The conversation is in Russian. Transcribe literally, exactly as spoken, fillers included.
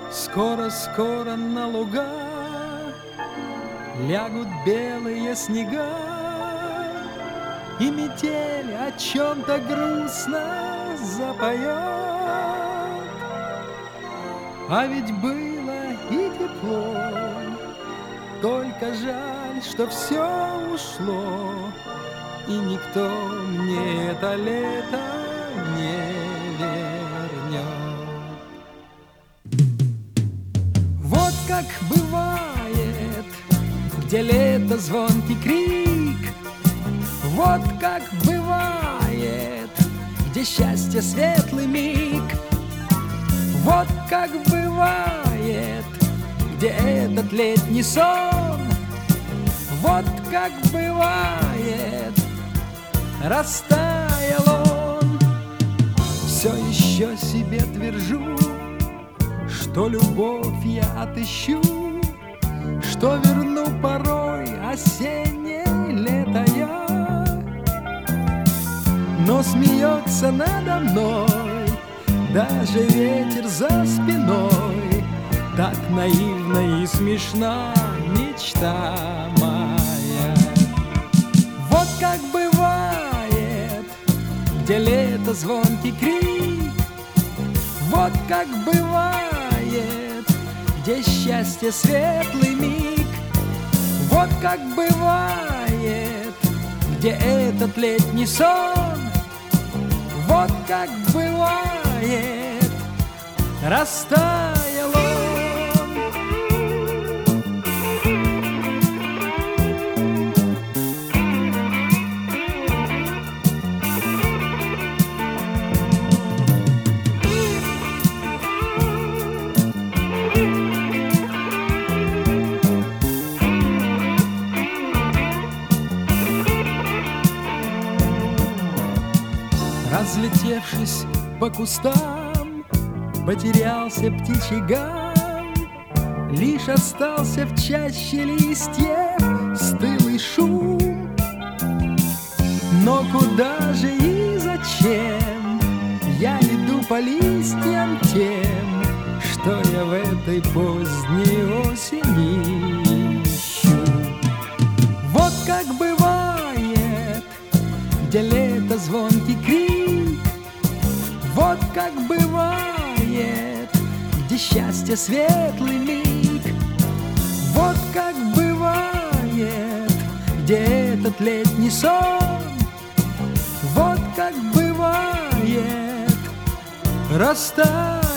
Скоро-скоро на луга лягут белые снега, и метель о чем-то грустно запоет. А ведь было и тепло, только жаль, что все ушло, и никто мне это лето не вернет. Вот как бывает, где лето звонкий крик, вот как бывает, где счастье светлый миг, вот как бывает, где этот летний сон, вот как бывает, растаял он. Все еще себе твержу, что любовь я отыщу, что верну порой осеннее лето я. Но смеется надо мной даже ветер за спиной, так наивна и смешна мечта моя. Вот как бывает, где лето звонкий крик, вот как бывает, где счастье светлый миг, вот как бывает, где этот летний сон, вот как бывает, растаял он. Разлетевшись по кустам, потерялся птичий гам, лишь остался в чаще листьев стылый шум. Но куда же и зачем я иду по листьям тем, что я в этой поздней осени ищу? Вот как бывает, где лето звонкий крик, вот как бывает, где счастье светлый миг, вот как бывает, где этот летний сон, вот как бывает, растаял